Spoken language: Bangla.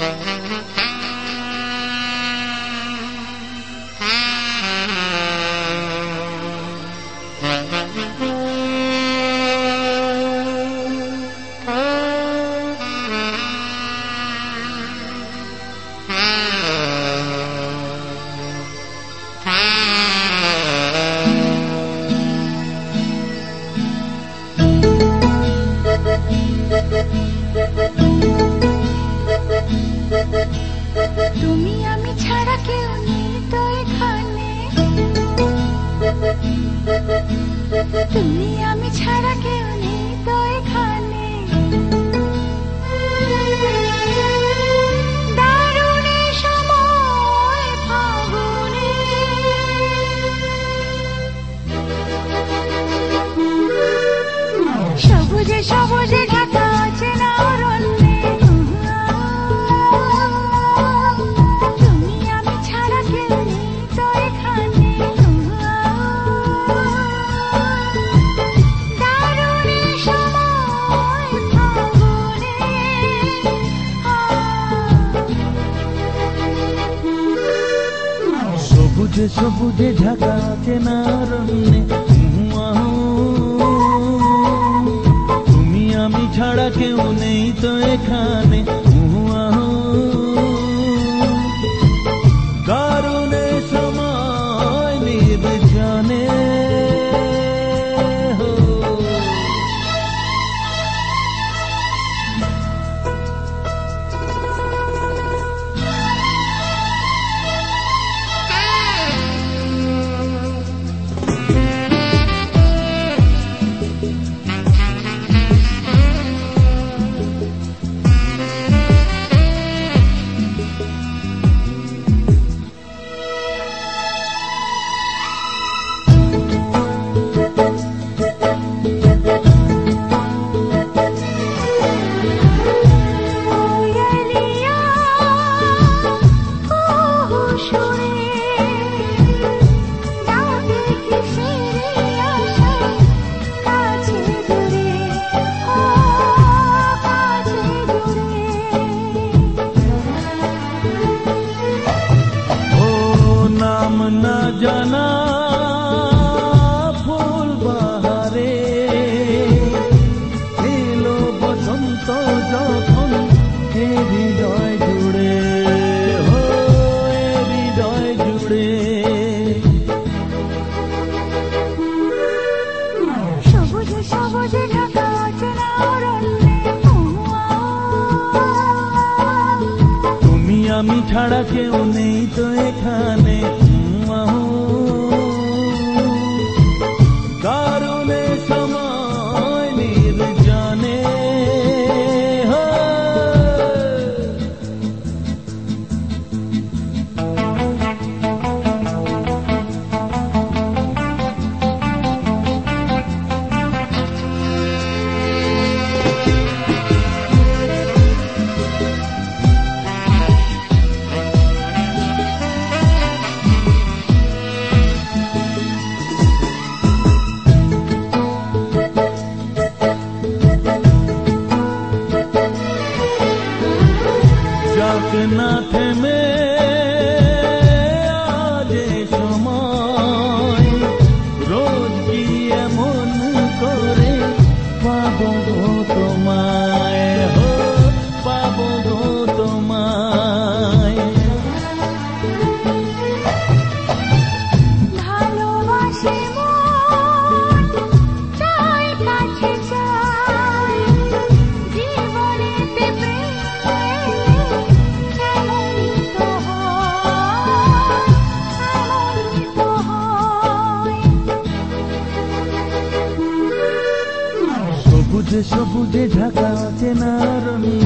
তুমি আমি ছাড়া কেউ নেই তো এখানে, তুমি আমি ছাড়া কেউ নেই তো এখানে। দারুণে সময় ফাগুনে, সবুজে সবুজে ঢাকা অচেনা অরণ্যে। সবুজে সবুজে ঢাকা চেনা অরণ্যে, তুমি আমি ছাড়া কেউ নেই তো এখানে। দারুণে সময় নির্জনে, না জানা ফুল বাহারে এলো বসন্ত যখন এ হৃদয় জুড়ে, হৃদয় জুড়ে। সবুজে সবুজে ঢাকা অচেনা অরণ্যে, তুমি আমি ছাড়া কেউ নেই তো এখানে। দারুণে সময় নির্জনে, না থেমে আজ সময়, রোজ কি এমন করে পাবো তোমায়, পাবো তোমায়। ভালোবাসি মন চাই কাছে চাই, জীবনেতে সবুজে সবুজে ঢাকা চেনা অরণ্যে,